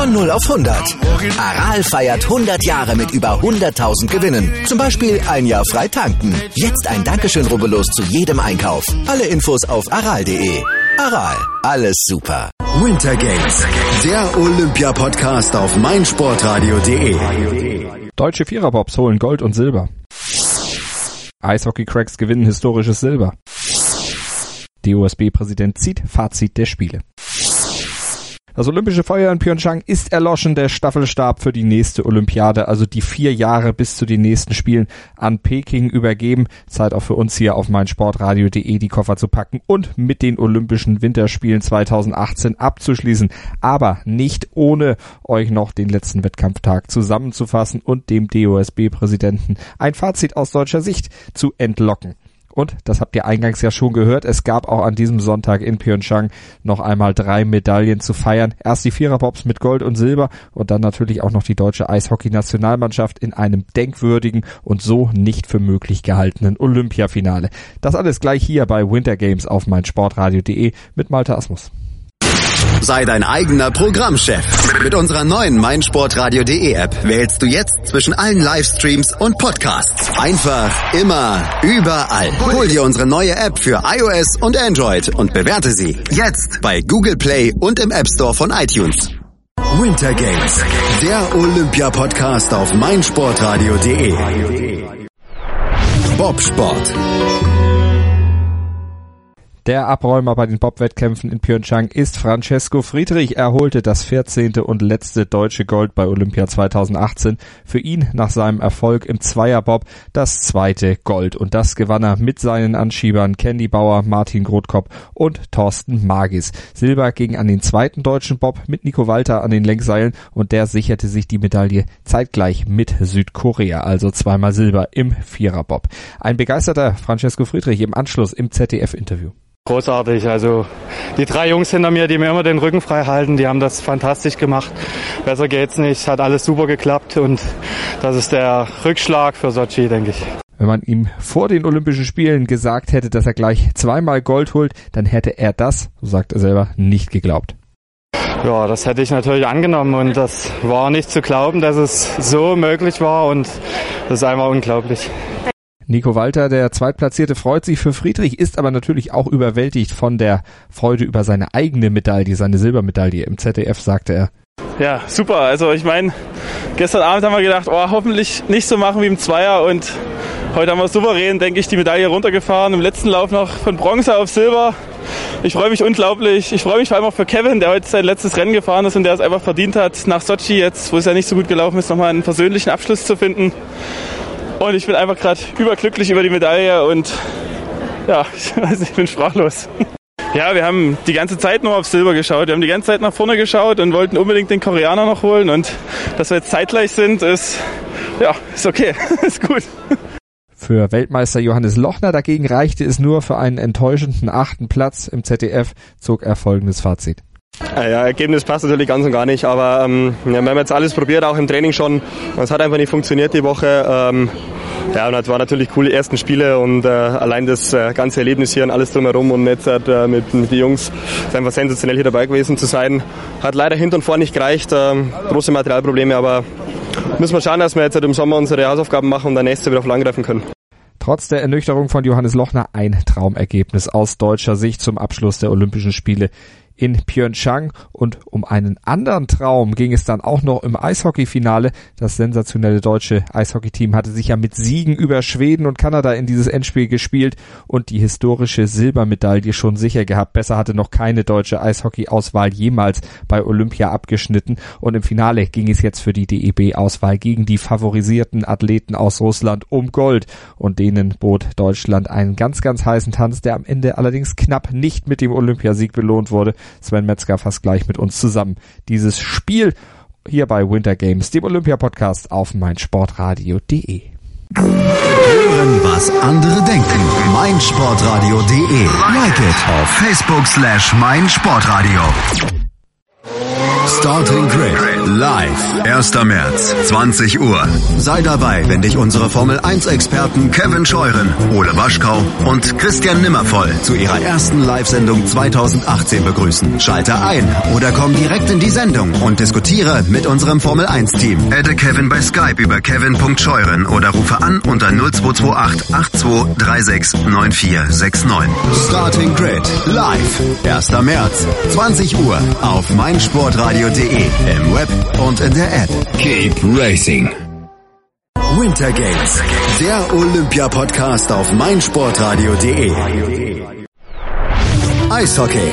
Von 0 auf 100. Aral feiert 100 Jahre mit über 100.000 Gewinnen. Zum Beispiel ein Jahr frei tanken. Jetzt ein Dankeschön, rubbellos zu jedem Einkauf. Alle Infos auf aral.de. Aral, alles super. Winter Games, der Olympia-Podcast auf meinsportradio.de. Deutsche Viererbobs holen Gold und Silber. Eishockey-Cracks gewinnen historisches Silber. DOSB-Präsident zieht Fazit der Spiele. Das olympische Feuer in Pyeongchang ist erloschen, der Staffelstab für die nächste Olympiade, also die 4 Jahre bis zu den nächsten Spielen, an Peking übergeben. Zeit auch für uns hier auf meinsportradio.de die Koffer zu packen und mit den Olympischen Winterspielen 2018 abzuschließen. Aber nicht ohne euch noch den letzten Wettkampftag zusammenzufassen und dem DOSB-Präsidenten ein Fazit aus deutscher Sicht zu entlocken. Und, das habt ihr eingangs ja schon gehört, es gab auch an diesem Sonntag in Pyeongchang noch einmal 3 Medaillen zu feiern. Erst die Viererbobs mit Gold und Silber und dann natürlich auch noch die deutsche Eishockey-Nationalmannschaft in einem denkwürdigen und so nicht für möglich gehaltenen Olympiafinale. Das alles gleich hier bei Winter Games auf meinsportradio.de mit Malte Asmus. Sei dein eigener Programmchef. Mit unserer neuen meinsportradio.de App wählst du jetzt zwischen allen Livestreams und Podcasts. Einfach, immer, überall. Hol dir unsere neue App für iOS und Android und bewerte sie jetzt bei Google Play und im App Store von iTunes. Winter Games, der Olympia-Podcast auf meinsportradio.de. Bobsport. Der Abräumer bei den Bob-Wettkämpfen in Pyeongchang ist Francesco Friedrich. Er holte das 14. und letzte deutsche Gold bei Olympia 2018. Für ihn nach seinem Erfolg im Zweierbob das 2. Gold. Und das gewann er mit seinen Anschiebern Candy Bauer, Martin Grothkop und Thorsten Magis. Silber ging an den 2. deutschen Bob mit Nico Walter an den Lenkseilen und der sicherte sich die Medaille zeitgleich mit Südkorea. Also 2-mal Silber im Viererbob. Ein begeisterter Francesco Friedrich im Anschluss im ZDF-Interview. Großartig, also die 3 Jungs hinter mir, die mir immer den Rücken frei halten, die haben das fantastisch gemacht. Besser geht's nicht, hat alles super geklappt und das ist der Rückschlag für Sochi, denke ich. Wenn man ihm vor den Olympischen Spielen gesagt hätte, dass er gleich 2-mal Gold holt, dann hätte er das, so sagt er selber, nicht geglaubt. Ja, das hätte ich natürlich angenommen und das war nicht zu glauben, dass es so möglich war und das ist einfach unglaublich. Nico Walter, der Zweitplatzierte, freut sich für Friedrich, ist aber natürlich auch überwältigt von der Freude über seine eigene Medaille, seine Silbermedaille. Im ZDF sagte er. Ja, super. Also ich meine, gestern Abend haben wir gedacht, hoffentlich nicht so machen wie im Zweier und heute haben wir souverän, denke ich, die Medaille runtergefahren. Im letzten Lauf noch von Bronze auf Silber. Ich freue mich unglaublich. Ich freue mich vor allem auch für Kevin, der heute sein letztes Rennen gefahren ist und der es einfach verdient hat, nach Sochi jetzt, wo es ja nicht so gut gelaufen ist, nochmal einen persönlichen Abschluss zu finden. Und ich bin einfach gerade überglücklich über die Medaille und ja, ich bin sprachlos. Ja, wir haben die ganze Zeit nur auf Silber geschaut. Wir haben die ganze Zeit nach vorne geschaut und wollten unbedingt den Koreaner noch holen. Und dass wir jetzt zeitgleich sind, ist okay, ist gut. Für Weltmeister Johannes Lochner dagegen reichte es nur für einen enttäuschenden 8. Platz. Im ZDF zog er folgendes Fazit. Ja, Ergebnis passt natürlich ganz und gar nicht, aber wir haben jetzt alles probiert, auch im Training schon. Es hat einfach nicht funktioniert die Woche. Und es waren natürlich coole ersten Spiele und allein das ganze Erlebnis hier und alles drumherum und jetzt mit den Jungs ist einfach sensationell hier dabei gewesen zu sein. Hat leider hinten und vorne nicht gereicht, große Materialprobleme, aber müssen wir schauen, dass wir jetzt im Sommer unsere Hausaufgaben machen und dann nächstes Jahr wieder auf Lang greifen können. Trotz der Ernüchterung von Johannes Lochner ein Traumergebnis aus deutscher Sicht zum Abschluss der Olympischen Spiele in Pyeongchang. Und um einen anderen Traum ging es dann auch noch im Eishockeyfinale. Das sensationelle deutsche Eishockeyteam hatte sich ja mit Siegen über Schweden und Kanada in dieses Endspiel gespielt und die historische Silbermedaille schon sicher gehabt. Besser hatte noch keine deutsche Eishockey-Auswahl jemals bei Olympia abgeschnitten. Und im Finale ging es jetzt für die DEB-Auswahl gegen die favorisierten Athleten aus Russland um Gold. Und denen bot Deutschland einen ganz, ganz heißen Tanz, der am Ende allerdings knapp nicht mit dem Olympiasieg belohnt wurde. Sven Metzger fasst gleich mit uns zusammen dieses Spiel hier bei Winter Games, dem Olympia-Podcast auf meinsportradio.de. Hören, was andere denken. meinsportradio.de. Like it auf Facebook/meinsportradio. Starting Grid live, 1. März, 20 Uhr. Sei dabei, wenn dich unsere Formel-1-Experten Kevin Scheuren, Ole Waschkau und Christian Nimmervoll zu ihrer ersten Live-Sendung 2018 begrüßen. Schalte ein oder komm direkt in die Sendung und diskutiere mit unserem Formel-1-Team. Adde Kevin bei Skype über kevin.scheuren oder rufe an unter 0228 8236 9469. Starting Grid live, 1. März, 20 Uhr auf meinsportradio.de, im Web und in der App. Keep Racing. Winter Games, der Olympia-Podcast auf meinsportradio.de. Eishockey.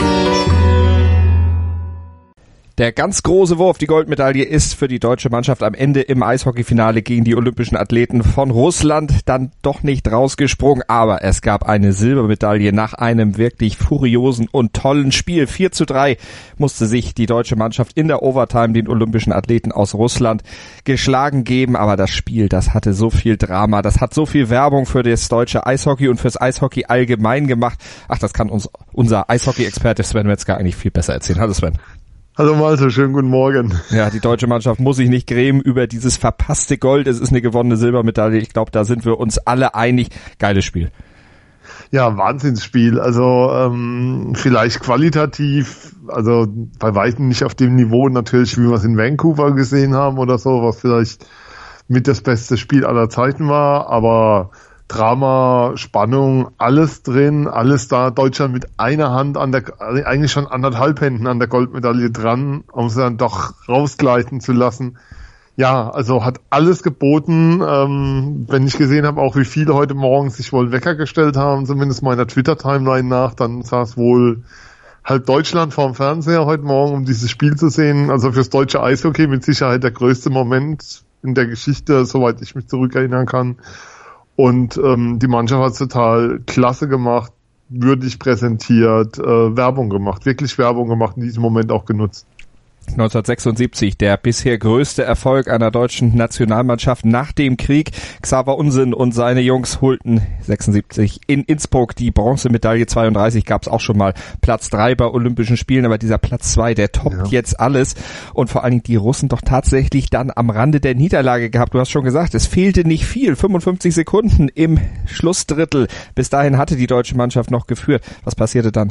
Der ganz große Wurf, die Goldmedaille, ist für die deutsche Mannschaft am Ende im Eishockeyfinale gegen die olympischen Athleten von Russland dann doch nicht rausgesprungen, aber es gab eine Silbermedaille nach einem wirklich furiosen und tollen Spiel. 4:3 musste sich die deutsche Mannschaft in der Overtime den olympischen Athleten aus Russland geschlagen geben, aber das Spiel, das hatte so viel Drama, das hat so viel Werbung für das deutsche Eishockey und fürs Eishockey allgemein gemacht. Ach, das kann uns unser Eishockey-Experte Sven Metzger eigentlich viel besser erzählen. Hallo Sven. Hallo Malte, schönen guten Morgen. Ja, die deutsche Mannschaft muss sich nicht grämen über dieses verpasste Gold. Es ist eine gewonnene Silbermedaille. Ich glaube, da sind wir uns alle einig. Geiles Spiel. Ja, Wahnsinnsspiel. Also vielleicht qualitativ, also bei weitem nicht auf dem Niveau natürlich, wie wir es in Vancouver gesehen haben oder so, was vielleicht mit das beste Spiel aller Zeiten war, aber Drama, Spannung, alles drin, alles da. Deutschland mit einer Hand eigentlich schon 1,5 Händen an der Goldmedaille dran, um sie dann doch rausgleiten zu lassen. Ja, also hat alles geboten. Wenn ich gesehen habe, auch wie viele heute Morgen sich wohl Wecker gestellt haben, zumindest meiner Twitter-Timeline nach, dann saß wohl halb Deutschland vorm Fernseher heute Morgen, um dieses Spiel zu sehen. Also fürs deutsche Eishockey mit Sicherheit der größte Moment in der Geschichte, soweit ich mich zurückerinnern kann. Und die Mannschaft hat es total klasse gemacht, würdig präsentiert, Werbung gemacht, wirklich Werbung gemacht, in diesem Moment auch genutzt. 1976, der bisher größte Erfolg einer deutschen Nationalmannschaft nach dem Krieg. Xaver Unsinn und seine Jungs holten 76 in Innsbruck die Bronzemedaille. 32 gab es auch schon mal Platz 3 bei Olympischen Spielen, aber dieser Platz 2, der toppt jetzt alles. Und vor allen Dingen die Russen doch tatsächlich dann am Rande der Niederlage gehabt. Du hast schon gesagt, es fehlte nicht viel, 55 Sekunden im Schlussdrittel. Bis dahin hatte die deutsche Mannschaft noch geführt. Was passierte dann?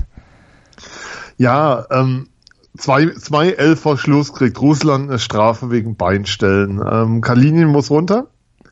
Ja, 2:11 vor Schluss kriegt Russland eine Strafe wegen Beinstellen. Kalinin muss runter.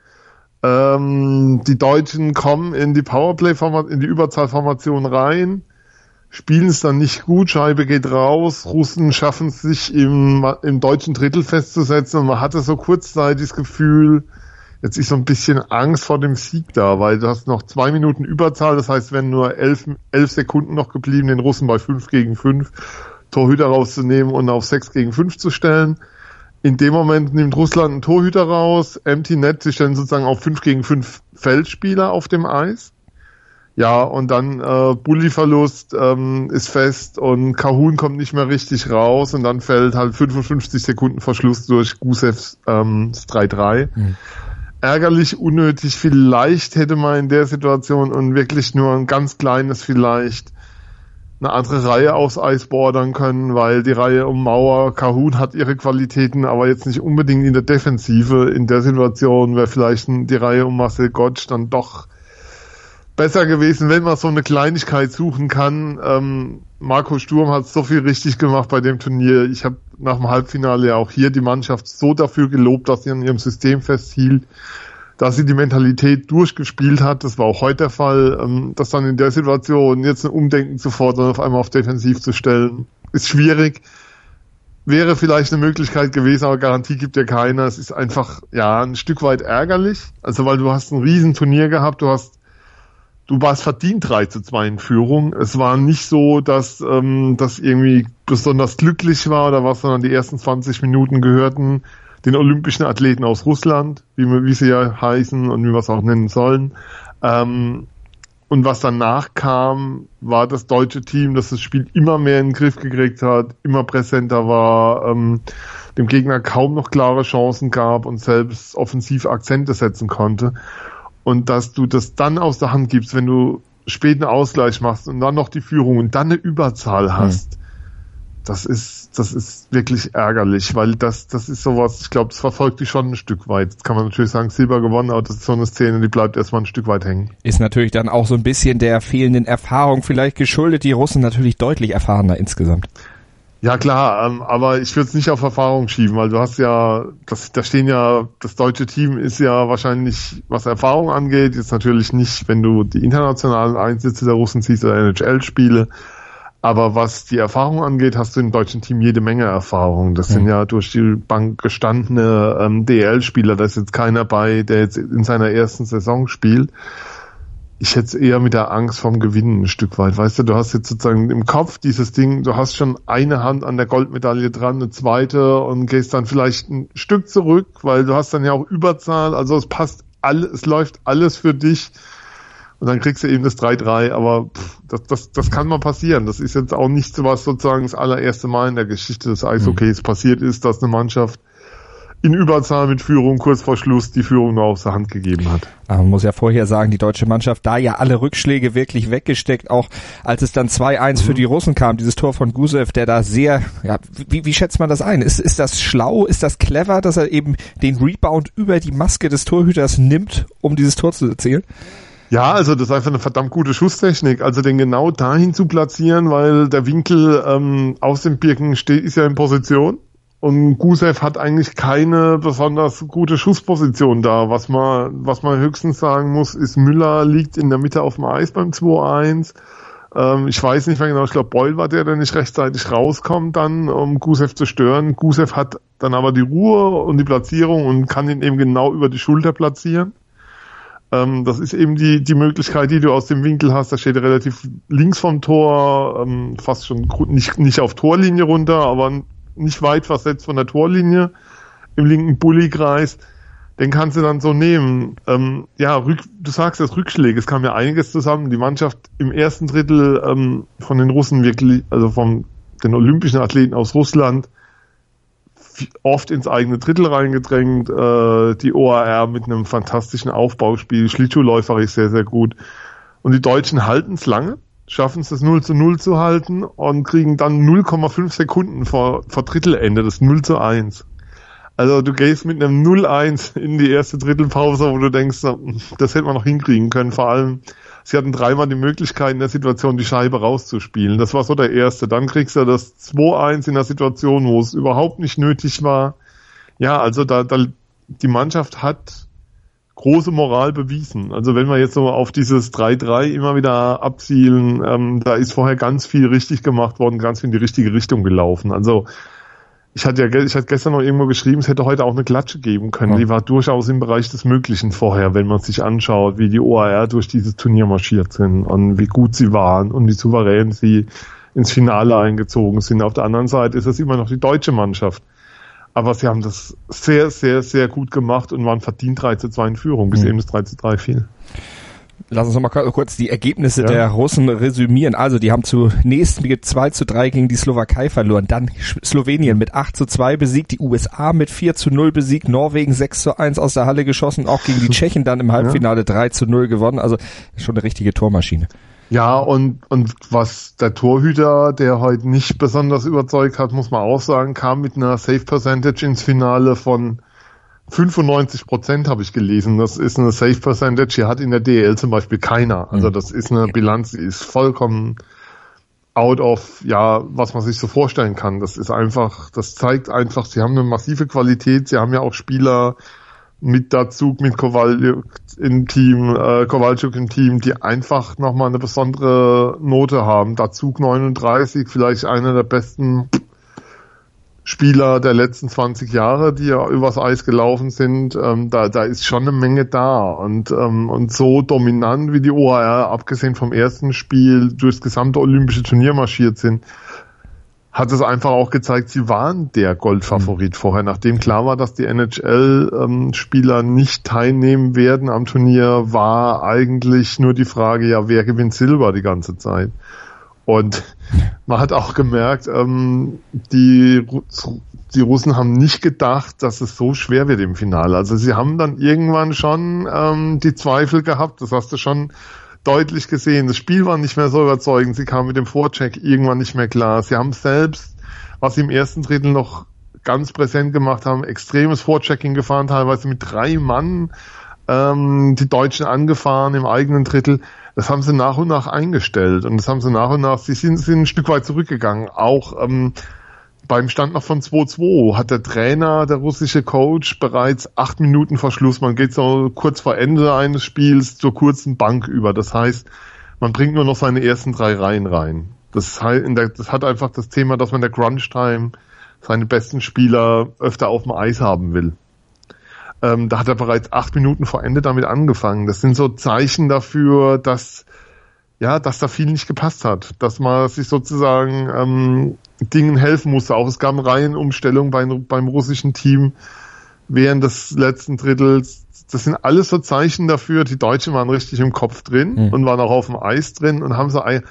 Die Deutschen kommen in die Powerplay-Formation, in die Überzahlformation rein, spielen es dann nicht gut, Scheibe geht raus, Russen schaffen es sich im deutschen Drittel festzusetzen und man hatte so kurzzeitig das Gefühl, jetzt ist so ein bisschen Angst vor dem Sieg da, weil du hast noch 2 Minuten Überzahl, das heißt, wenn nur 11 Sekunden noch geblieben, den Russen bei 5-5 Torhüter rauszunehmen und auf 6-5 zu stellen. In dem Moment nimmt Russland einen Torhüter raus, Empty Net, sie stellen sozusagen auf 5-5 Feldspieler auf dem Eis. Ja, und dann Bulli-Verlust ist fest und Kahun kommt nicht mehr richtig raus und dann fällt halt 55 Sekunden vor Schluss durch Gusevs 3-3. Ärgerlich, unnötig, vielleicht hätte man in der Situation und wirklich nur ein ganz kleines vielleicht eine andere Reihe aufs Eis bordern können, weil die Reihe um Mauer, Kahun hat ihre Qualitäten, aber jetzt nicht unbedingt in der Defensive. In der Situation wäre vielleicht die Reihe um Marcel Gottsch dann doch besser gewesen, wenn man so eine Kleinigkeit suchen kann. Marco Sturm hat so viel richtig gemacht bei dem Turnier. Ich habe nach dem Halbfinale ja auch hier die Mannschaft so dafür gelobt, dass sie an ihrem System festhielt, dass sie die Mentalität durchgespielt hat. Das war auch heute der Fall. Dass dann in der Situation jetzt ein Umdenken zu fordern, auf einmal auf defensiv zu stellen, ist schwierig. Wäre vielleicht eine Möglichkeit gewesen, aber Garantie gibt ja keiner. Es ist einfach, ja, ein Stück weit ärgerlich. Also, weil du hast ein Riesenturnier gehabt, du warst verdient 3:2 in Führung. Es war nicht so, dass das irgendwie besonders glücklich war oder was, sondern die ersten 20 Minuten gehörten den olympischen Athleten aus Russland, wie sie ja heißen und wie wir es auch nennen sollen. Und was danach kam, war das deutsche Team, das Spiel immer mehr in den Griff gekriegt hat, immer präsenter war, dem Gegner kaum noch klare Chancen gab und selbst offensiv Akzente setzen konnte. Und dass du das dann aus der Hand gibst, wenn du spät einen Ausgleich machst und dann noch die Führung und dann eine Überzahl hast, das ist wirklich ärgerlich, weil das ist sowas, ich glaube, das verfolgt dich schon ein Stück weit. Jetzt kann man natürlich sagen, Silber gewonnen, aber das ist so eine Szene, die bleibt erstmal ein Stück weit hängen. Ist natürlich dann auch so ein bisschen der fehlenden Erfahrung vielleicht geschuldet. Die Russen natürlich deutlich erfahrener insgesamt. Ja klar, aber ich würde es nicht auf Erfahrung schieben, weil du hast ja, das deutsche Team ist ja wahrscheinlich, was Erfahrung angeht, jetzt natürlich nicht, wenn du die internationalen Einsätze der Russen siehst oder NHL-Spiele, aber was die Erfahrung angeht, hast du im deutschen Team jede Menge Erfahrung. Das sind ja durch die Bank gestandene DEL-Spieler, da ist jetzt keiner bei, der jetzt in seiner ersten Saison spielt. Ich hätte es eher mit der Angst vom Gewinnen ein Stück weit. Weißt du hast jetzt sozusagen im Kopf dieses Ding, du hast schon eine Hand an der Goldmedaille dran, eine zweite und gehst dann vielleicht ein Stück zurück, weil du hast dann ja auch Überzahl, also es passt alles, es läuft alles für dich und dann kriegst du eben das 3-3, aber das kann mal passieren. Das ist jetzt auch nicht so was sozusagen das allererste Mal in der Geschichte des Eishockeys passiert ist, dass eine Mannschaft in Überzahl mit Führung kurz vor Schluss die Führung noch aus der Hand gegeben hat. Aber man muss ja vorher sagen, die deutsche Mannschaft da ja alle Rückschläge wirklich weggesteckt, auch als es dann 2-1 für die Russen kam, dieses Tor von Gusev, der da sehr, ja, wie schätzt man das ein? Ist das schlau, ist das clever, dass er eben den Rebound über die Maske des Torhüters nimmt, um dieses Tor zu erzielen? Ja, also das ist einfach eine verdammt gute Schusstechnik, also den genau dahin zu platzieren, weil der Winkel aus dem Birken steht, ist ja in Position. Und Gusev hat eigentlich keine besonders gute Schussposition da. Was man höchstens sagen muss, ist, Müller liegt in der Mitte auf dem Eis beim 2-1. Ich weiß nicht mehr genau, ich glaube Beul war der nicht rechtzeitig rauskommt dann, um Gusev zu stören. Gusev hat dann aber die Ruhe und die Platzierung und kann ihn eben genau über die Schulter platzieren. Das ist eben die Möglichkeit, die du aus dem Winkel hast. Da steht er relativ links vom Tor, fast schon nicht auf Torlinie runter, aber nicht weit versetzt von der Torlinie im linken Bulli-Kreis, den kannst du dann so nehmen. Du sagst das Rückschläge, es kam ja einiges zusammen. Die Mannschaft im ersten Drittel von den Russen wirklich, also von den olympischen Athleten aus Russland, oft ins eigene Drittel reingedrängt. Die OAR mit einem fantastischen Aufbauspiel, schlittschuhläuferisch sehr, sehr gut. Und die Deutschen halten es lange, schaffen es, das 0:0 zu halten und kriegen dann 0,5 Sekunden vor Drittelende, das 0:1. Also du gehst mit einem 0:1 in die erste Drittelpause, wo du denkst, das hätte man noch hinkriegen können. Vor allem, sie hatten dreimal die Möglichkeit in der Situation, die Scheibe rauszuspielen. Das war so der erste. Dann kriegst du das 2:1 in der Situation, wo es überhaupt nicht nötig war. Ja, also die Mannschaft hat große Moral bewiesen. Also wenn wir jetzt so auf dieses 3-3 immer wieder abzielen, da ist vorher ganz viel richtig gemacht worden, ganz viel in die richtige Richtung gelaufen. Also ich hatte gestern noch irgendwo geschrieben, es hätte heute auch eine Klatsche geben können. Ja. Die war durchaus im Bereich des Möglichen vorher, wenn man sich anschaut, wie die OAR durch dieses Turnier marschiert sind und wie gut sie waren und wie souverän sie ins Finale eingezogen sind. Auf der anderen Seite ist es immer noch die deutsche Mannschaft. Aber sie haben das sehr, sehr, sehr gut gemacht und waren verdient 3:2 in Führung, bis eben das 3:3 fiel. Lass uns noch mal kurz die Ergebnisse der Russen resümieren. Also, die haben zunächst mit 2:3 gegen die Slowakei verloren, dann Slowenien mit 8:2 besiegt, die USA mit 4:0 besiegt, Norwegen 6:1 aus der Halle geschossen, auch gegen die Tschechen dann im Halbfinale 3:0 gewonnen. Also, schon eine richtige Tormaschine. Ja, und was der Torhüter, der heute nicht besonders überzeugt hat, muss man auch sagen, kam mit einer Save Percentage ins Finale von 95%, habe ich gelesen. Das ist eine Save Percentage, die hat in der DEL zum Beispiel keiner. Also das ist eine Bilanz, die ist vollkommen out of, was man sich so vorstellen kann. Das zeigt einfach, sie haben eine massive Qualität, sie haben ja auch Spieler mit Datsuk, mit Kowalczuk im Team, die einfach nochmal eine besondere Note haben. Datsuk 39, vielleicht einer der besten Spieler der letzten 20 Jahre, die ja übers Eis gelaufen sind. Da ist schon eine Menge da. Und so dominant wie die OAR, abgesehen vom ersten Spiel, durchs gesamte olympische Turnier marschiert sind, hat es einfach auch gezeigt, sie waren der Goldfavorit vorher. Nachdem klar war, dass die NHL-Spieler nicht teilnehmen werden am Turnier, war eigentlich nur die Frage, wer gewinnt Silber die ganze Zeit. Und man hat auch gemerkt, die Russen haben nicht gedacht, dass es so schwer wird im Finale. Also sie haben dann irgendwann schon die Zweifel gehabt, das hast du schon deutlich gesehen. Das Spiel war nicht mehr so überzeugend. Sie kamen mit dem Vorcheck irgendwann nicht mehr klar. Sie haben selbst was sie im ersten Drittel noch ganz präsent gemacht haben, extremes Vorchecking gefahren, teilweise mit 3 Mann, die Deutschen angefahren im eigenen Drittel. Das haben sie nach und nach eingestellt und das haben sie nach und nach, sie sind ein Stück weit zurückgegangen. Auch beim Stand noch von 2-2 hat der Trainer, der russische Coach, bereits 8 Minuten vor Schluss, man geht so kurz vor Ende eines Spiels zur kurzen Bank über. Das heißt, man bringt nur noch seine ersten 3 Reihen rein. Das hat einfach das Thema, dass man in der Crunch-Time seine besten Spieler öfter auf dem Eis haben will. Da hat er bereits 8 Minuten vor Ende damit angefangen. Das sind so Zeichen dafür, dass da viel nicht gepasst hat. Dass man sich sozusagen Dingen helfen musste. Auch es gab eine Reihenumstellung beim russischen Team während des letzten Drittels. Das sind alles so Zeichen dafür. Die Deutschen waren richtig im Kopf drin und waren auch auf dem Eis drin und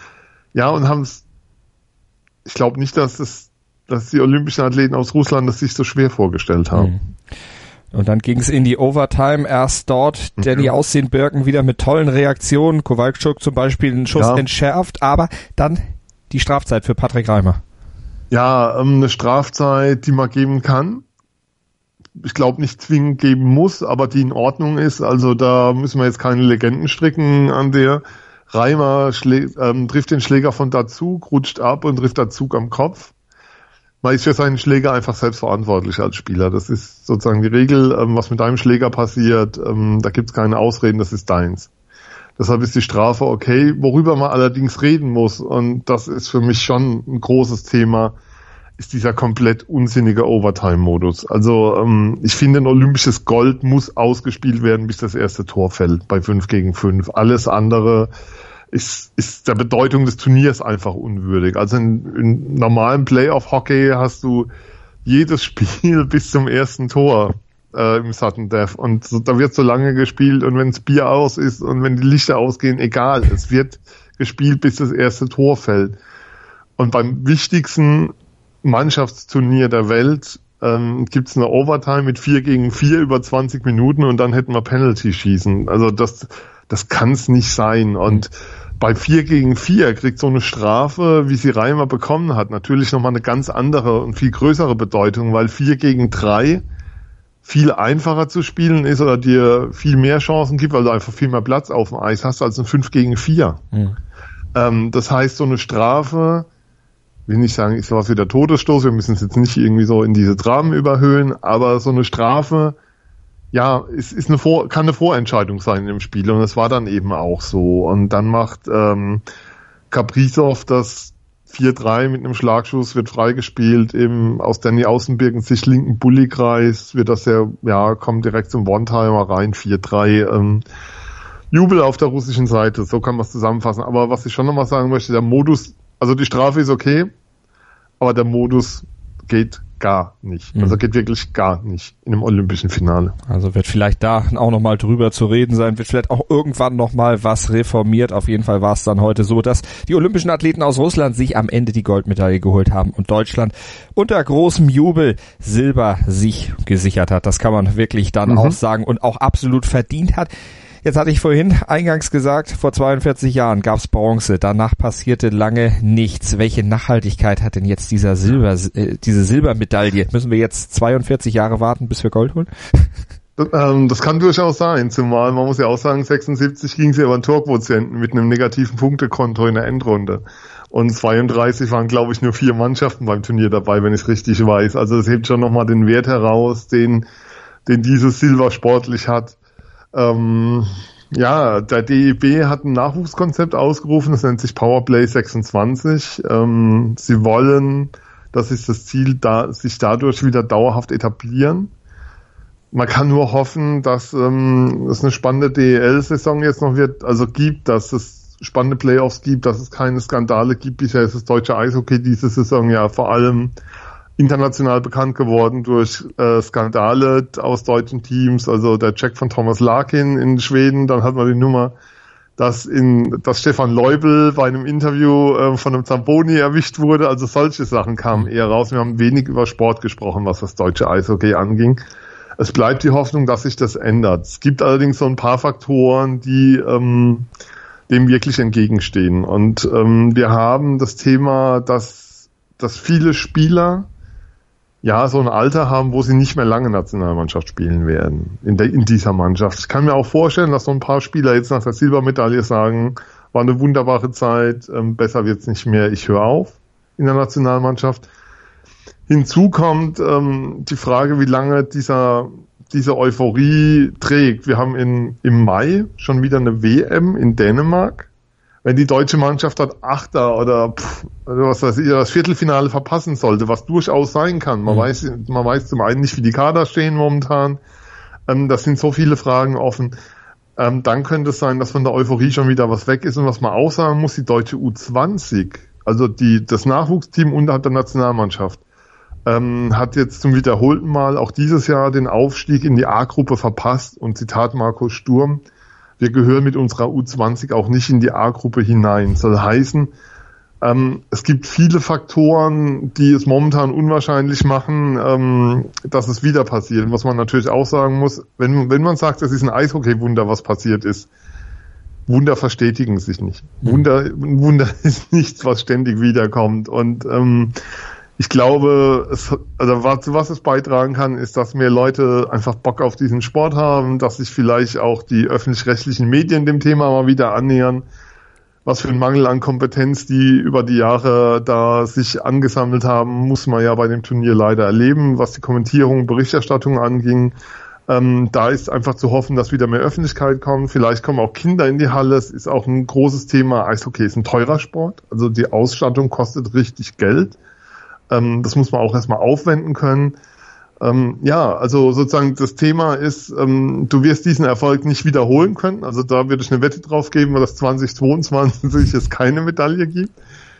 ich glaube nicht, dass die olympischen Athleten aus Russland das sich so schwer vorgestellt haben. Und dann ging es in die Overtime, erst dort Danny Aussehen-Birken wieder mit tollen Reaktionen, Kowalczuk zum Beispiel einen Schuss entschärft, aber dann die Strafzeit für Patrick Reimer. Ja, eine Strafzeit, die man geben kann. Ich glaube nicht zwingend geben muss, aber die in Ordnung ist. Also da müssen wir jetzt keine Legenden stricken an der. Reimer trifft den Schläger von Datsuk, rutscht ab und trifft Datsuk am Kopf. Man ist für seinen Schläger einfach selbst verantwortlich als Spieler. Das ist sozusagen die Regel. Was mit deinem Schläger passiert, da gibt's keine Ausreden, das ist deins. Deshalb ist die Strafe okay. Worüber man allerdings reden muss, und das ist für mich schon ein großes Thema, ist dieser komplett unsinnige Overtime-Modus. Also ich finde, ein olympisches Gold muss ausgespielt werden, bis das erste Tor fällt bei 5 gegen 5. Alles andere ist der Bedeutung des Turniers einfach unwürdig. Also in normalen Playoff-Hockey hast du jedes Spiel bis zum ersten Tor im Sudden Death und da wird so lange gespielt und wenn das Bier aus ist und wenn die Lichter ausgehen, egal, es wird gespielt, bis das erste Tor fällt. Und beim wichtigsten Mannschaftsturnier der Welt gibt's eine Overtime mit 4 gegen 4 über 20 Minuten und dann hätten wir Penalty-Schießen. Also das kann's nicht sein. Und bei 4 gegen 4 kriegt so eine Strafe, wie sie Reimer bekommen hat, natürlich nochmal eine ganz andere und viel größere Bedeutung, weil 4 gegen 3 viel einfacher zu spielen ist oder dir viel mehr Chancen gibt, weil du einfach viel mehr Platz auf dem Eis hast als ein 5 gegen 4. Das heißt, so eine Strafe, will nicht sagen, ist was wie der Todesstoß, wir müssen es jetzt nicht irgendwie so in diese Dramen überhöhen, aber so eine Strafe, ja, kann eine Vorentscheidung sein im Spiel und das war dann eben auch so. Und dann macht Kaprizov das 4-3 mit einem Schlagschuss, wird freigespielt aus Danny Außenbirkens Sicht linken Bulli-Kreis, wird das kommt direkt zum One-Timer rein, 4-3. Jubel auf der russischen Seite, so kann man es zusammenfassen. Aber was ich schon nochmal sagen möchte, der Modus, also die Strafe ist okay, aber der Modus geht gar nicht. Also geht wirklich gar nicht in einem olympischen Finale. Also wird vielleicht da auch nochmal drüber zu reden sein, wird vielleicht auch irgendwann nochmal was reformiert. Auf jeden Fall war es dann heute so, dass die olympischen Athleten aus Russland sich am Ende die Goldmedaille geholt haben und Deutschland unter großem Jubel Silber sich gesichert hat. Das kann man wirklich dann auch sagen und auch absolut verdient hat. Jetzt hatte ich vorhin eingangs gesagt, vor 42 Jahren gab's Bronze, danach passierte lange nichts. Welche Nachhaltigkeit hat denn jetzt diese Silbermedaille? Müssen wir jetzt 42 Jahre warten, bis wir Gold holen? Das kann durchaus sein, zumal man muss ja auch sagen, 76 ging es ja über einen Torquotienten mit einem negativen Punktekonto in der Endrunde. Und 32 waren, glaube ich, nur 4 Mannschaften beim Turnier dabei, wenn ich es richtig weiß. Also es hebt schon nochmal den Wert heraus, den dieses Silber sportlich hat. Der DEB hat ein Nachwuchskonzept ausgerufen, das nennt sich Powerplay 26. Sie wollen, das ist das Ziel, sich dadurch wieder dauerhaft etablieren. Man kann nur hoffen, dass es eine spannende DEL-Saison jetzt noch gibt, dass es spannende Playoffs gibt, dass es keine Skandale gibt. Bisher ist das deutsche Eishockey diese Saison ja vor allem international bekannt geworden durch Skandale aus deutschen Teams, also der Check von Thomas Larkin in Schweden, dann hat man die Nummer, dass Stefan Leubel bei einem Interview von einem Zamboni erwischt wurde, also solche Sachen kamen eher raus. Wir haben wenig über Sport gesprochen, was das deutsche Eishockey anging. Es bleibt die Hoffnung, dass sich das ändert. Es gibt allerdings so ein paar Faktoren, die dem wirklich entgegenstehen. Und wir haben das Thema, dass dass viele Spieler ja so ein Alter haben, wo sie nicht mehr lange Nationalmannschaft spielen werden in dieser Mannschaft. Ich kann mir auch vorstellen, dass so ein paar Spieler jetzt nach der Silbermedaille sagen, war eine wunderbare Zeit, besser wird's nicht mehr, ich höre auf in der Nationalmannschaft. Hinzu kommt die Frage, wie lange diese Euphorie trägt. Wir haben im Mai schon wieder eine WM in Dänemark. Wenn die deutsche Mannschaft dort Achter oder was weiß ich, das Viertelfinale verpassen sollte, was durchaus sein kann. Man weiß zum einen nicht, wie die Kader stehen momentan. Das sind so viele Fragen offen. Dann könnte es sein, dass von der Euphorie schon wieder was weg ist. Und was man auch sagen muss, die deutsche U20, also das Nachwuchsteam unterhalb der Nationalmannschaft, hat jetzt zum wiederholten Mal auch dieses Jahr den Aufstieg in die A-Gruppe verpasst. Und Zitat Markus Sturm, wir gehören mit unserer U20 auch nicht in die A-Gruppe hinein. Soll heißen, es gibt viele Faktoren, die es momentan unwahrscheinlich machen, dass es wieder passiert. Und was man natürlich auch sagen muss, wenn man sagt, es ist ein Eishockey-Wunder, was passiert ist, Wunder verstetigen sich nicht. Wunder ist nichts, was ständig wiederkommt. Und ich glaube, was es beitragen kann, ist, dass mehr Leute einfach Bock auf diesen Sport haben, dass sich vielleicht auch die öffentlich-rechtlichen Medien dem Thema mal wieder annähern. Was für ein Mangel an Kompetenz, die über die Jahre da sich angesammelt haben, muss man ja bei dem Turnier leider erleben, was die Kommentierung, Berichterstattung anging. Da ist einfach zu hoffen, dass wieder mehr Öffentlichkeit kommt. Vielleicht kommen auch Kinder in die Halle. Es ist auch ein großes Thema. Eishockey ist ein teurer Sport. Also die Ausstattung kostet richtig Geld. Das muss man auch erstmal aufwenden können. Also sozusagen das Thema ist, du wirst diesen Erfolg nicht wiederholen können. Also da würde ich eine Wette drauf geben, weil das 2022 es keine Medaille gibt.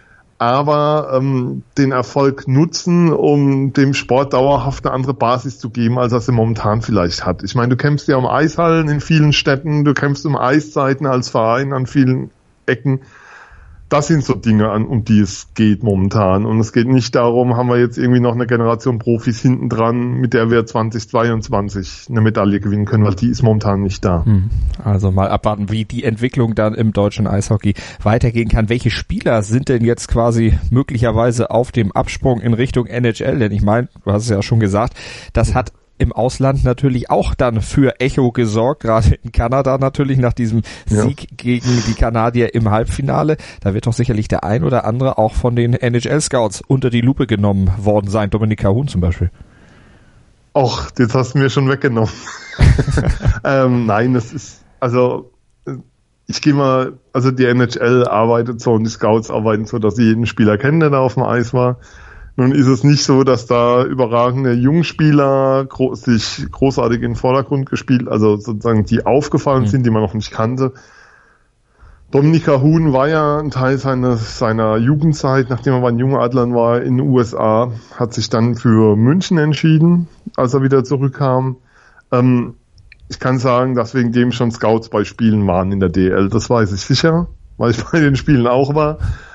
Aber den Erfolg nutzen, um dem Sport dauerhaft eine andere Basis zu geben, als er sie momentan vielleicht hat. Ich meine, du kämpfst ja um Eishallen in vielen Städten, du kämpfst um Eiszeiten als Verein an vielen Ecken. Das sind so Dinge, um die es geht momentan. Und es geht nicht darum, haben wir jetzt irgendwie noch eine Generation Profis hinten dran, mit der wir 2022 eine Medaille gewinnen können, weil die ist momentan nicht da. Also mal abwarten, wie die Entwicklung dann im deutschen Eishockey weitergehen kann. Welche Spieler sind denn jetzt quasi möglicherweise auf dem Absprung in Richtung NHL? Denn ich meine, du hast es ja schon gesagt, das hat im Ausland natürlich auch dann für Echo gesorgt, gerade in Kanada natürlich nach diesem Sieg gegen die Kanadier im Halbfinale. Da wird doch sicherlich der ein oder andere auch von den NHL-Scouts unter die Lupe genommen worden sein. Dominik Kahun zum Beispiel. Och, jetzt hast du mir schon weggenommen. Nein, das ist, ich gehe mal, die NHL arbeitet so und die Scouts arbeiten so, dass sie jeden Spieler kennen, der da auf dem Eis war. Nun ist es nicht so, dass da überragende Jungspieler sich großartig in den Vordergrund gespielt, also sozusagen die aufgefallen sind, die man noch nicht kannte. Dominik Kahun war ja ein Teil seiner Jugendzeit, nachdem er bei den Jungadlern war in den USA, hat sich dann für München entschieden, als er wieder zurückkam. Ich kann sagen, dass wegen dem schon Scouts bei Spielen waren in der DL, das weiß ich sicher, weil ich bei den Spielen auch war.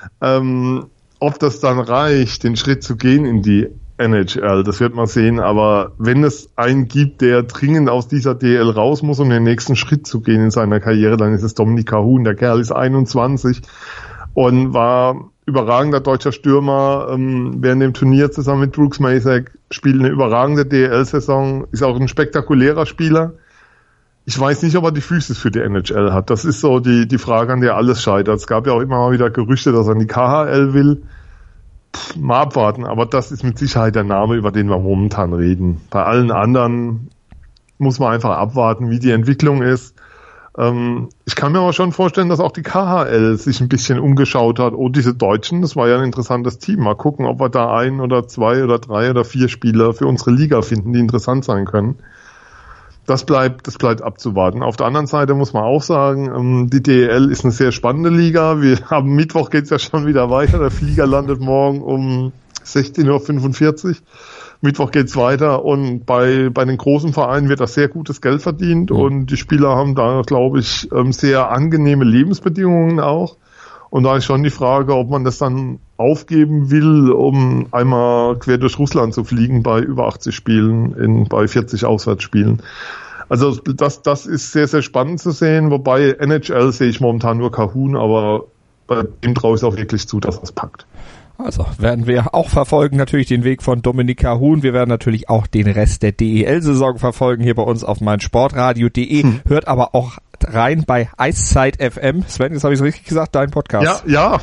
Ob das dann reicht, den Schritt zu gehen in die NHL, das wird man sehen, aber wenn es einen gibt, der dringend aus dieser DL raus muss, um den nächsten Schritt zu gehen in seiner Karriere, dann ist es Dominik Kahun. Der Kerl ist 21 und war überragender deutscher Stürmer, während dem Turnier zusammen mit Brooks Macek, spielt eine überragende DL-Saison, ist auch ein spektakulärer Spieler. Ich weiß nicht, ob er die Füße für die NHL hat. Das ist so die Frage, an der alles scheitert. Es gab ja auch immer mal wieder Gerüchte, dass er in die KHL will. Mal abwarten, aber das ist mit Sicherheit der Name, über den wir momentan reden. Bei allen anderen muss man einfach abwarten, wie die Entwicklung ist. Ich kann mir aber schon vorstellen, dass auch die KHL sich ein bisschen umgeschaut hat. Oh, diese Deutschen, das war ja ein interessantes Team. Mal gucken, ob wir da 1 oder 2 oder 3 oder 4 Spieler für unsere Liga finden, die interessant sein können. Das bleibt abzuwarten. Auf der anderen Seite muss man auch sagen, die DEL ist eine sehr spannende Liga. Mittwoch geht's ja schon wieder weiter. Der Flieger landet morgen um 16:45 Uhr. Mittwoch geht's weiter und bei den großen Vereinen wird da sehr gutes Geld verdient und die Spieler haben da, glaube ich, sehr angenehme Lebensbedingungen auch. Und da ist schon die Frage, ob man das dann aufgeben will, um einmal quer durch Russland zu fliegen bei über 80 Spielen, bei 40 Auswärtsspielen. Also das ist sehr, sehr spannend zu sehen, wobei NHL sehe ich momentan nur Kahun, aber bei dem traue ich auch wirklich zu, dass er es packt. Also werden wir auch verfolgen, natürlich den Weg von Dominik Kahun. Wir werden natürlich auch den Rest der DEL-Saison verfolgen hier bei uns auf meinsportradio.de. Hört aber auch rein bei Eiszeit FM. Sven, jetzt habe ich es richtig gesagt, dein Podcast. Ja.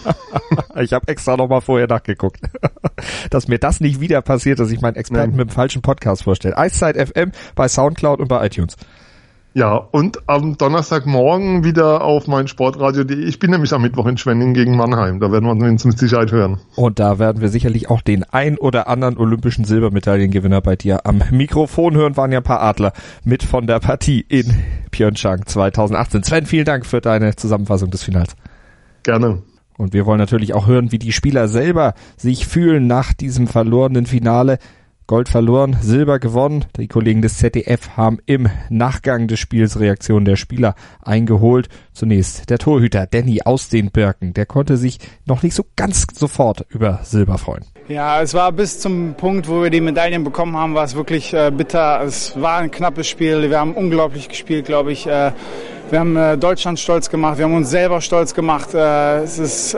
Ich habe extra nochmal vorher nachgeguckt, dass mir das nicht wieder passiert, dass ich meinen Experten mit dem falschen Podcast vorstelle. Eiszeit FM bei Soundcloud und bei iTunes. Ja, und am Donnerstagmorgen wieder auf meinsportradio.de. Ich bin nämlich am Mittwoch in Schwenningen gegen Mannheim. Da werden wir uns mit Sicherheit hören. Und da werden wir sicherlich auch den ein oder anderen olympischen Silbermedaillengewinner bei dir am Mikrofon hören. Waren ja ein paar Adler mit von der Partie in Pyeongchang 2018. Sven, vielen Dank für deine Zusammenfassung des Finals. Gerne. Und wir wollen natürlich auch hören, wie die Spieler selber sich fühlen nach diesem verlorenen Finale. Gold verloren, Silber gewonnen. Die Kollegen des ZDF haben im Nachgang des Spiels Reaktionen der Spieler eingeholt. Zunächst der Torhüter Danny aus den Birken. Der konnte sich noch nicht so ganz sofort über Silber freuen. Ja, es war bis zum Punkt, wo wir die Medaillen bekommen haben, war es wirklich bitter. Es war ein knappes Spiel. Wir haben unglaublich gespielt, glaube ich. Wir haben Deutschland stolz gemacht. Wir haben uns selber stolz gemacht. Es ist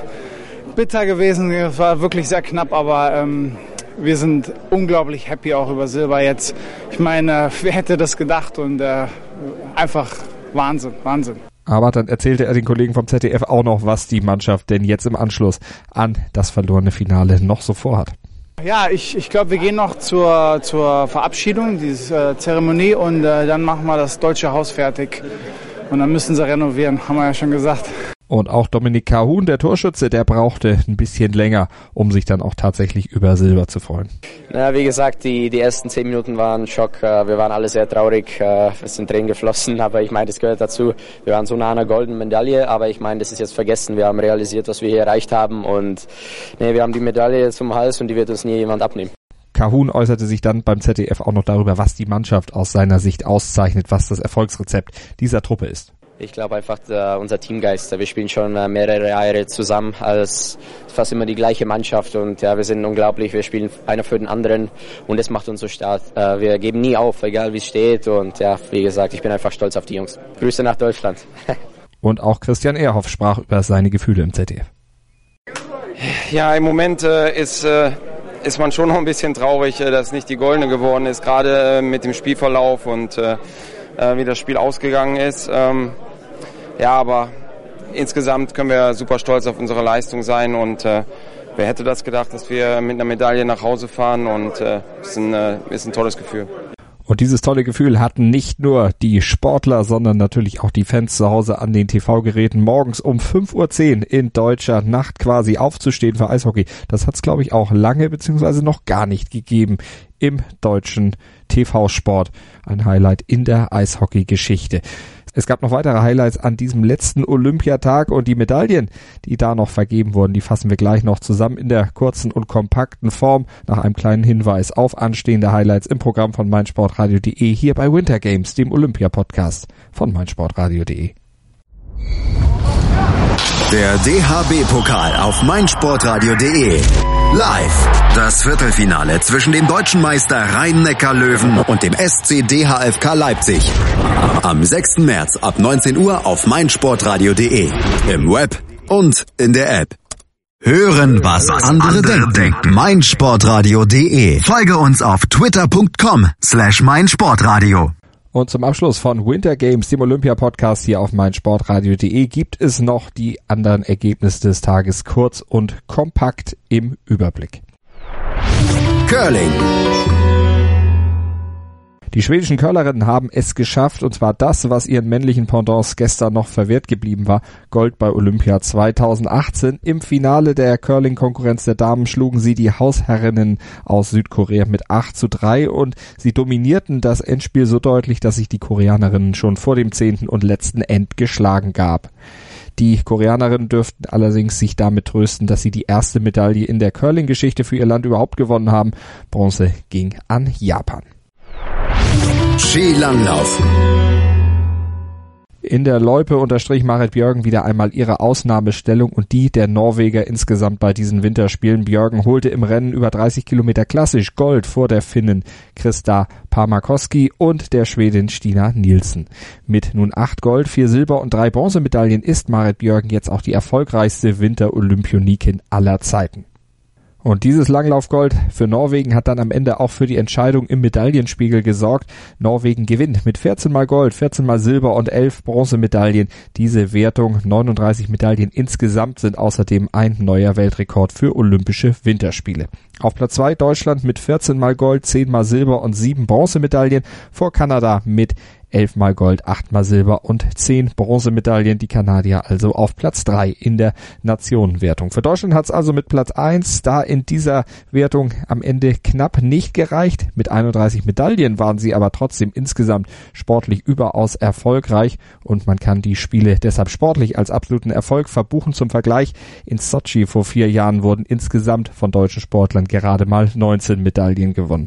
bitter gewesen. Es war wirklich sehr knapp, aber wir sind unglaublich happy auch über Silber jetzt. Ich meine, wer hätte das gedacht und einfach Wahnsinn. Aber dann erzählte er den Kollegen vom ZDF auch noch, was die Mannschaft denn jetzt im Anschluss an das verlorene Finale noch so vorhat. Ja, ich glaube, wir gehen noch zur Verabschiedung, diese Zeremonie und dann machen wir das Deutsche Haus fertig. Und dann müssen sie renovieren, haben wir ja schon gesagt. Und auch Dominik Kahun, der Torschütze, der brauchte ein bisschen länger, um sich dann auch tatsächlich über Silber zu freuen. Ja, wie gesagt, die ersten 10 Minuten waren ein Schock. Wir waren alle sehr traurig, es sind Tränen geflossen, aber ich meine, das gehört dazu. Wir waren so nah an einer goldenen Medaille, aber ich meine, das ist jetzt vergessen. Wir haben realisiert, was wir hier erreicht haben und wir haben die Medaille zum Hals und die wird uns nie jemand abnehmen. Kahun äußerte sich dann beim ZDF auch noch darüber, was die Mannschaft aus seiner Sicht auszeichnet, was das Erfolgsrezept dieser Truppe ist. Ich glaube einfach, unser Teamgeist, wir spielen schon mehrere Jahre zusammen als fast immer die gleiche Mannschaft und ja, wir sind unglaublich, wir spielen einer für den anderen und das macht uns so stark. Wir geben nie auf, egal wie es steht und ja, wie gesagt, ich bin einfach stolz auf die Jungs. Grüße nach Deutschland. Und auch Christian Ehrhoff sprach über seine Gefühle im ZDF. Ja, im Moment ist man schon noch ein bisschen traurig, dass nicht die Goldene geworden ist, gerade mit dem Spielverlauf und wie das Spiel ausgegangen ist. Ja, aber insgesamt können wir super stolz auf unsere Leistung sein und wer hätte das gedacht, dass wir mit einer Medaille nach Hause fahren und ist ein tolles Gefühl. Und dieses tolle Gefühl hatten nicht nur die Sportler, sondern natürlich auch die Fans zu Hause an den TV-Geräten, morgens um 5:10 Uhr in deutscher Nacht quasi aufzustehen für Eishockey. Das hat es, glaube ich, auch lange bzw. noch gar nicht gegeben im deutschen TV-Sport. Ein Highlight in der Eishockey-Geschichte. Es gab noch weitere Highlights an diesem letzten Olympiatag und die Medaillen, die da noch vergeben wurden, die fassen wir gleich noch zusammen in der kurzen und kompakten Form nach einem kleinen Hinweis auf anstehende Highlights im Programm von meinsportradio.de hier bei Winter Games, dem Olympia-Podcast von meinsportradio.de. Der DHB-Pokal auf meinsportradio.de. Live. Das Viertelfinale zwischen dem deutschen Meister Rhein-Neckar-Löwen und dem SC DHFK Leipzig. Am 6. März ab 19 Uhr auf meinsportradio.de. Im Web und in der App. Hören, was andere denken. meinsportradio.de. Folge uns auf twitter.com/meinsportradio. Und zum Abschluss von Winter Games, dem Olympia-Podcast hier auf meinsportradio.de, gibt es noch die anderen Ergebnisse des Tages kurz und kompakt im Überblick. Curling. Die schwedischen Curlerinnen haben es geschafft, und zwar das, was ihren männlichen Pendants gestern noch verwehrt geblieben war, Gold bei Olympia 2018. Im Finale der Curling-Konkurrenz der Damen schlugen sie die Hausherrinnen aus Südkorea mit 8:3 und sie dominierten das Endspiel so deutlich, dass sich die Koreanerinnen schon vor dem 10. und letzten End geschlagen gab. Die Koreanerinnen dürften allerdings sich damit trösten, dass sie die erste Medaille in der Curling-Geschichte für ihr Land überhaupt gewonnen haben. Bronze ging an Japan. Skilanglauf. In der Loipe unterstrich Marit Björgen wieder einmal ihre Ausnahmestellung und die der Norweger insgesamt bei diesen Winterspielen. Björgen holte im Rennen über 30 Kilometer klassisch Gold vor der Finnin Krista Pärmäkoski und der Schwedin Stina Nielsen. Mit nun 8 Gold, 4 Silber und 3 Bronzemedaillen ist Marit Björgen jetzt auch die erfolgreichste Winter-Olympionikin aller Zeiten. Und dieses Langlaufgold für Norwegen hat dann am Ende auch für die Entscheidung im Medaillenspiegel gesorgt. Norwegen gewinnt mit 14 mal Gold, 14 mal Silber und 11 Bronzemedaillen. Diese Wertung, 39 Medaillen insgesamt, sind außerdem ein neuer Weltrekord für Olympische Winterspiele. Auf Platz 2 Deutschland mit 14 mal Gold, 10 mal Silber und 7 Bronzemedaillen, vor Kanada mit 11 mal Gold, 8 mal Silber und 10 Bronzemedaillen. Die Kanadier also auf Platz 3 in der Nationenwertung. Für Deutschland hat es also mit Platz 1 da in dieser Wertung am Ende knapp nicht gereicht. Mit 31 Medaillen waren sie aber trotzdem insgesamt sportlich überaus erfolgreich und man kann die Spiele deshalb sportlich als absoluten Erfolg verbuchen. Zum Vergleich, in Sotschi vor 4 Jahren wurden insgesamt von deutschen Sportlern gerade mal 19 Medaillen gewonnen.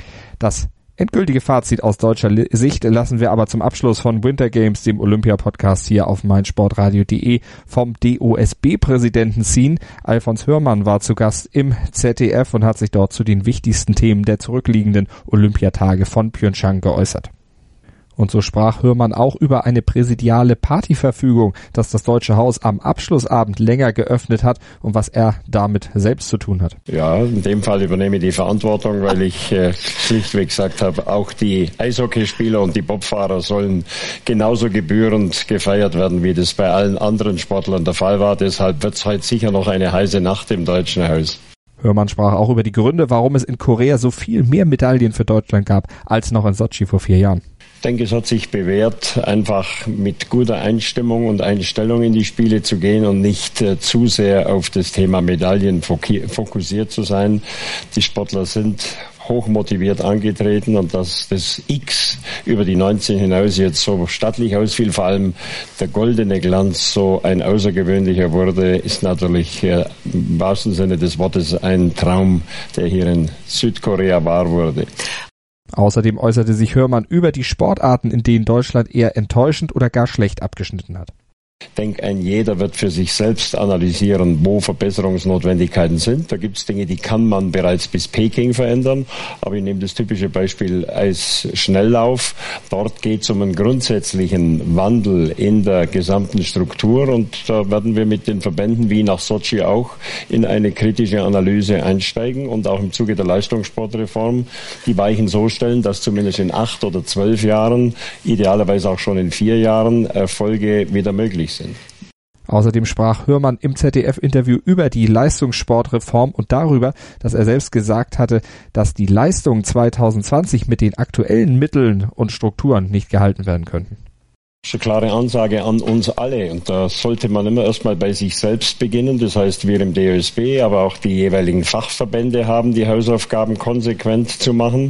Das endgültige Fazit aus deutscher Sicht lassen wir aber zum Abschluss von Winter Games, dem Olympia-Podcast hier auf meinsportradio.de, vom DOSB-Präsidenten ziehen. Alfons Hörmann war zu Gast im ZDF und hat sich dort zu den wichtigsten Themen der zurückliegenden Olympiatage von Pyeongchang geäußert. Und so sprach Hörmann auch über eine präsidiale Partyverfügung, dass das Deutsche Haus am Abschlussabend länger geöffnet hat und was er damit selbst zu tun hat. Ja, in dem Fall übernehme ich die Verantwortung, weil ich schlichtweg gesagt habe, auch die Eishockeyspieler und die Bobfahrer sollen genauso gebührend gefeiert werden, wie das bei allen anderen Sportlern der Fall war. Deshalb wird es heute sicher noch eine heiße Nacht im Deutschen Haus. Hörmann sprach auch über die Gründe, warum es in Korea so viel mehr Medaillen für Deutschland gab, als noch in Sotschi vor 4 Jahren. Ich denke, es hat sich bewährt, einfach mit guter Einstimmung und Einstellung in die Spiele zu gehen und nicht zu sehr auf das Thema Medaillen fokussiert zu sein. Die Sportler sind hochmotiviert angetreten und dass das X über die 19 hinaus jetzt so stattlich ausfiel, vor allem der goldene Glanz so ein außergewöhnlicher wurde, ist natürlich im wahrsten Sinne des Wortes ein Traum, der hier in Südkorea wahr wurde. Außerdem äußerte sich Hörmann über die Sportarten, in denen Deutschland eher enttäuschend oder gar schlecht abgeschnitten hat. Ich denke, ein jeder wird für sich selbst analysieren, wo Verbesserungsnotwendigkeiten sind. Da gibt es Dinge, die kann man bereits bis Peking verändern. Aber ich nehme das typische Beispiel Eisschnelllauf. Dort geht es um einen grundsätzlichen Wandel in der gesamten Struktur. Und da werden wir mit den Verbänden wie nach Sotschi auch in eine kritische Analyse einsteigen und auch im Zuge der Leistungssportreform die Weichen so stellen, dass zumindest in 8 oder 12 Jahren, idealerweise auch schon in 4 Jahren, Erfolge wieder möglich sind. Außerdem sprach Hörmann im ZDF-Interview über die Leistungssportreform und darüber, dass er selbst gesagt hatte, dass die Leistungen 2020 mit den aktuellen Mitteln und Strukturen nicht gehalten werden könnten. Das ist eine klare Ansage an uns alle und da sollte man immer erstmal bei sich selbst beginnen. Das heißt, wir im DOSB, aber auch die jeweiligen Fachverbände haben die Hausaufgaben konsequent zu machen.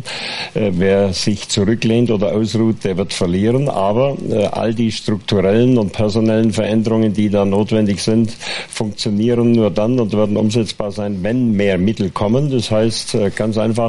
Wer sich zurücklehnt oder ausruht, der wird verlieren. Aber all die strukturellen und personellen Veränderungen, die da notwendig sind, funktionieren nur dann und werden umsetzbar sein, wenn mehr Mittel kommen. Das heißt, ganz einfach,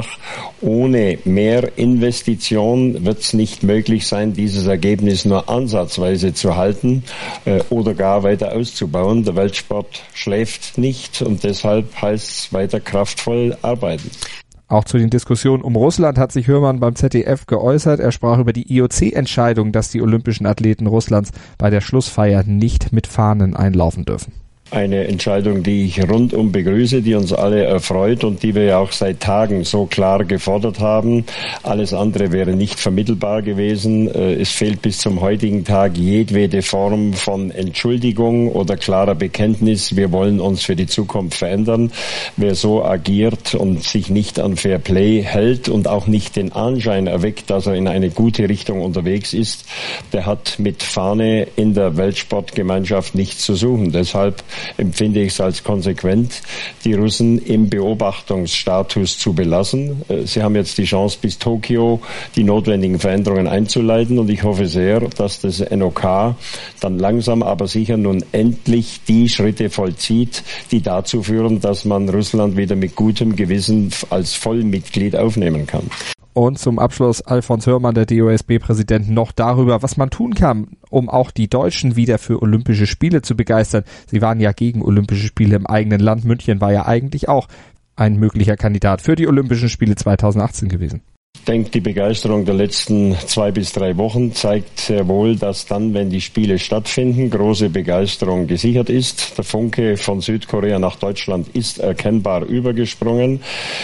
ohne mehr Investition wird es nicht möglich sein, dieses Ergebnis nur ansatzweise zu halten oder gar weiter auszubauen. Der Weltsport schläft nicht und deshalb heißt es weiter kraftvoll arbeiten. Auch zu den Diskussionen um Russland hat sich Hörmann beim ZDF geäußert. Er sprach über die IOC-Entscheidung, dass die olympischen Athleten Russlands bei der Schlussfeier nicht mit Fahnen einlaufen dürfen. Eine Entscheidung, die ich rundum begrüße, die uns alle erfreut und die wir ja auch seit Tagen so klar gefordert haben. Alles andere wäre nicht vermittelbar gewesen. Es fehlt bis zum heutigen Tag jedwede Form von Entschuldigung oder klarer Bekenntnis. Wir wollen uns für die Zukunft verändern. Wer so agiert und sich nicht an Fair Play hält und auch nicht den Anschein erweckt, dass er in eine gute Richtung unterwegs ist, der hat mit Fahne in der Weltsportgemeinschaft nichts zu suchen. Deshalb empfinde ich es als konsequent, die Russen im Beobachtungsstatus zu belassen. Sie haben jetzt die Chance, bis Tokio die notwendigen Veränderungen einzuleiten und ich hoffe sehr, dass das NOK dann langsam aber sicher nun endlich die Schritte vollzieht, die dazu führen, dass man Russland wieder mit gutem Gewissen als Vollmitglied aufnehmen kann. Und zum Abschluss Alfons Hörmann, der DOSB-Präsident, noch darüber, was man tun kann, um auch die Deutschen wieder für Olympische Spiele zu begeistern. Sie waren ja gegen Olympische Spiele im eigenen Land. München war ja eigentlich auch ein möglicher Kandidat für die Olympischen Spiele 2018 gewesen. Ich denke, die Begeisterung der letzten 2 bis 3 Wochen zeigt sehr wohl, dass dann, wenn die Spiele stattfinden, große Begeisterung gesichert ist. Der Funke von Südkorea nach Deutschland ist erkennbar übergesprungen.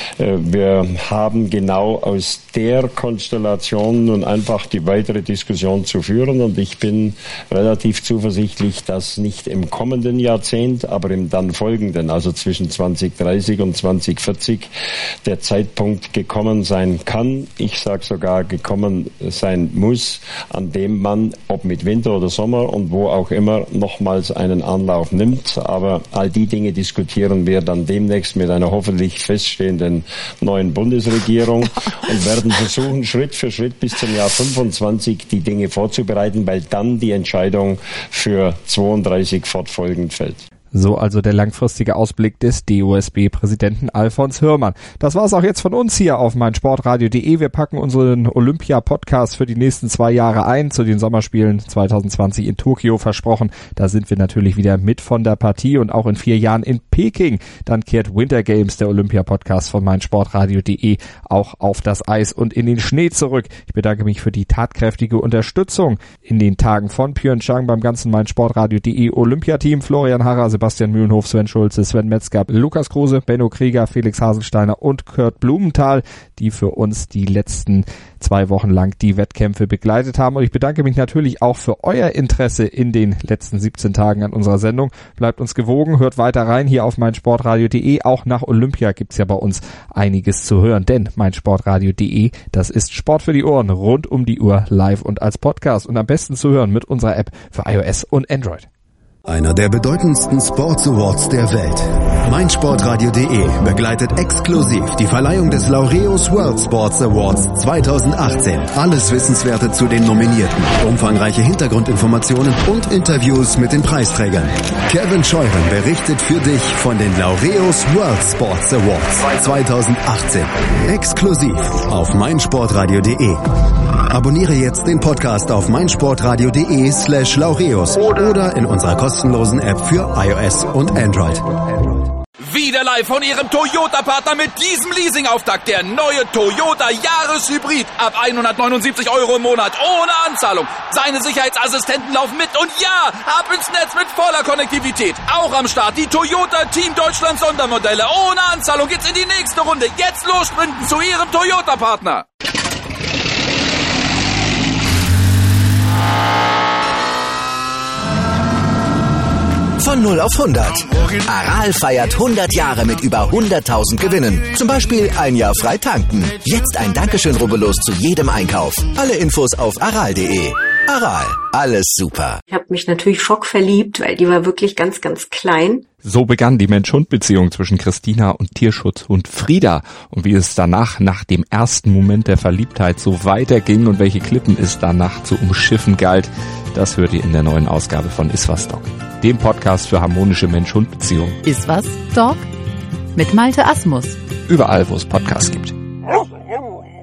Wir haben genau aus der Konstellation nun einfach die weitere Diskussion zu führen und ich bin relativ zuversichtlich, dass nicht im kommenden Jahrzehnt, aber im dann folgenden, also zwischen 2030 und 2040, der Zeitpunkt gekommen sein kann. Ich sage sogar gekommen sein muss, an dem man, ob mit Winter oder Sommer und wo auch immer, nochmals einen Anlauf nimmt. Aber all die Dinge diskutieren wir dann demnächst mit einer hoffentlich feststehenden neuen Bundesregierung und werden versuchen, Schritt für Schritt bis zum Jahr 25 die Dinge vorzubereiten, weil dann die Entscheidung für 32 fortfolgend fällt. So also der langfristige Ausblick des DOSB-Präsidenten Alfons Hörmann. Das war's auch jetzt von uns hier auf meinsportradio.de. Wir packen unseren Olympia-Podcast für die nächsten 2 Jahre ein, zu den Sommerspielen 2020 in Tokio versprochen. Da sind wir natürlich wieder mit von der Partie und auch in 4 Jahren in Peking. Dann kehrt Winter Games, der Olympia-Podcast von meinsportradio.de, auch auf das Eis und in den Schnee zurück. Ich bedanke mich für die tatkräftige Unterstützung in den Tagen von Pyeongchang beim ganzen meinsportradio.de Olympiateam. Florian Harrer, Sebastian Mühlenhof, Sven Schulze, Sven Metzger, Lukas Kruse, Benno Krieger, Felix Haselsteiner und Kurt Blumenthal, die für uns die letzten 2 Wochen lang die Wettkämpfe begleitet haben. Und ich bedanke mich natürlich auch für euer Interesse in den letzten 17 Tagen an unserer Sendung. Bleibt uns gewogen, hört weiter rein hier auf meinsportradio.de. Auch nach Olympia gibt's ja bei uns einiges zu hören, denn meinsportradio.de, das ist Sport für die Ohren, rund um die Uhr, live und als Podcast und am besten zu hören mit unserer App für iOS und Android. Einer der bedeutendsten Sports Awards der Welt. meinsportradio.de begleitet exklusiv die Verleihung des Laureus World Sports Awards 2018. Alles Wissenswerte zu den Nominierten, umfangreiche Hintergrundinformationen und Interviews mit den Preisträgern. Kevin Scheuren berichtet für dich von den Laureus World Sports Awards 2018. Exklusiv auf meinsportradio.de. Abonniere jetzt den Podcast auf meinsportradio.de/Laureus oder in unserer kostenlosen App für iOS und Android. Wieder live von Ihrem Toyota-Partner mit diesem Leasing-Auftakt. Der neue Toyota Jahreshybrid. Ab 179 € im Monat. Ohne Anzahlung. Seine Sicherheitsassistenten laufen mit. Und ja, ab ins Netz mit voller Konnektivität. Auch am Start die Toyota Team Deutschland Sondermodelle. Ohne Anzahlung geht's in die nächste Runde. Jetzt los sprinten zu Ihrem Toyota-Partner. Von 0 auf 100. Aral feiert 100 Jahre mit über 100.000 Gewinnen. Zum Beispiel ein Jahr frei tanken. Jetzt ein Dankeschön, rubbellos zu jedem Einkauf. Alle Infos auf aral.de. Aral, alles super. Ich habe mich natürlich schockverliebt, weil die war wirklich ganz, ganz klein. So begann die Mensch-Hund-Beziehung zwischen Christina und Tierschutzhund Frieda. Und wie es danach, nach dem ersten Moment der Verliebtheit, so weiterging und welche Klippen es danach zu umschiffen galt, das hört ihr in der neuen Ausgabe von Iswas Dog, dem Podcast für harmonische Mensch-Hund-Beziehungen. Iswas Dog mit Malte Asmus. Überall, wo es Podcasts gibt.